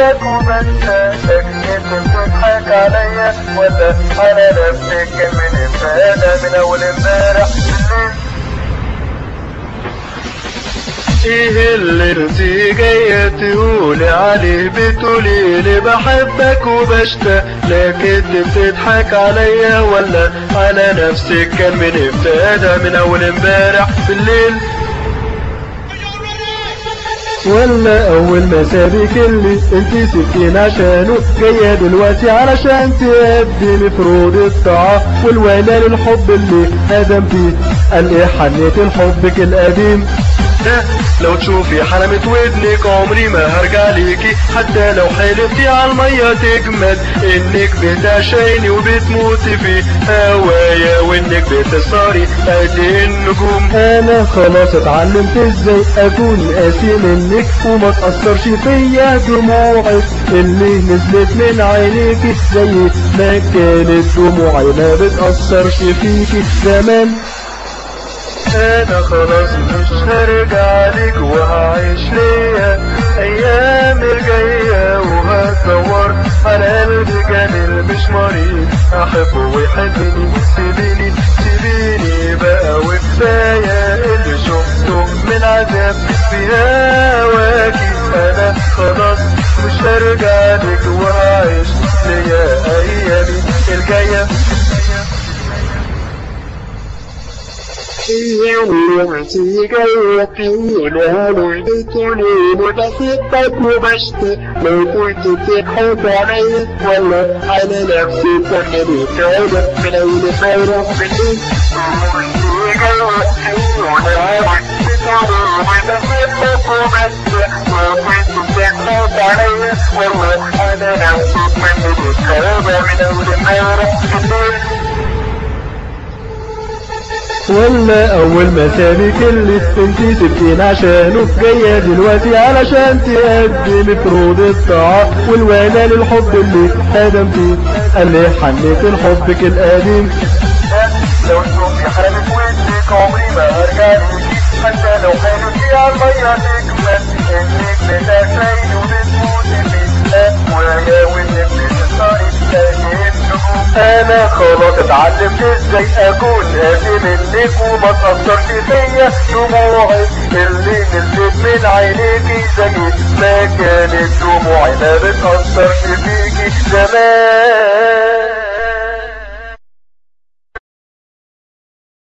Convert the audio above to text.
بحبك وبنساك، انت بتضحك عليا ولا على نفسك من امبارح، من اول امبارح بالليل. ايه اللي انتي جاية تقولي عليه؟ بتقوليلي بحبك وبشتاق لك، انت بتضحك عليا ولا على نفسك كان من ابتدى، من اول امبارح بالليل، ولا اول ما سابك اللي انتي سبتين عشانه جاية دلوقتي علشان تقدمي فروض الطاعة والولاء للحب اللي هدمتيه؟ قال ايه حنيت لحبك القديم ده؟ لو تشوفي حلمة ودنك عمري ما هرجع ليكي، حتى لو حلفتي عالمية تجمد انك بتعشقيني وبتموتي في هوايا، وانك بتسهري قد النجوم. انا خلاص اتعلمت ازاي اكون قاسي منك وما تأثرش فيا دموعك اللي نزلت من عينيكي، زي ما كانت دموعي ما بتأثرش فيكي زمان. انا خلاص مش هرجع لك وهعيش ليا ايام الجاية، وهدور على قلبي جميل مش مريض احبه ويحبني. سيبيني سيبيني بقى وكفاية اللي شفته من عذاب في هواكي، انا خلاص مش هرجع لك وهعيش ليا ايامي الجاية. اللي انتي جاية تقولها لي بتقوليلي بحبك وبشتاق، لو كنت بتضحك عليا ولا على نفسي كان بيتعبك من اول امبارح بالليل. انتي جاية تقولها لي بتقوليلي بحبك وبشتاق، لو كنت بتضحك عليا ولا على نفسي كان بيتعبك من اول امبارح بالليل، ولا اول ما سابك اللي انتي سبتين عشانه جاية دلوقتي علشان تقدمي فروض الطاعة والولاء للحب اللي هدمتيه؟ قال لي حنيت لحبك القديم. لو تشوفي حلمة ودنك عمري ما هرجع ليكي، حتى لو حلفتي عالمية تجمد انك بتعشقيني وبتموتي في هوايا، وانك بتسهري تلاقي النجوم. انا خلاص اتعلمت ازاي اكون قاسي منك وما تأثرش فيا دموعي اللي نزلت من عينيكي، زي ما كانت دموعي ما بتأثرش فيكي زمان.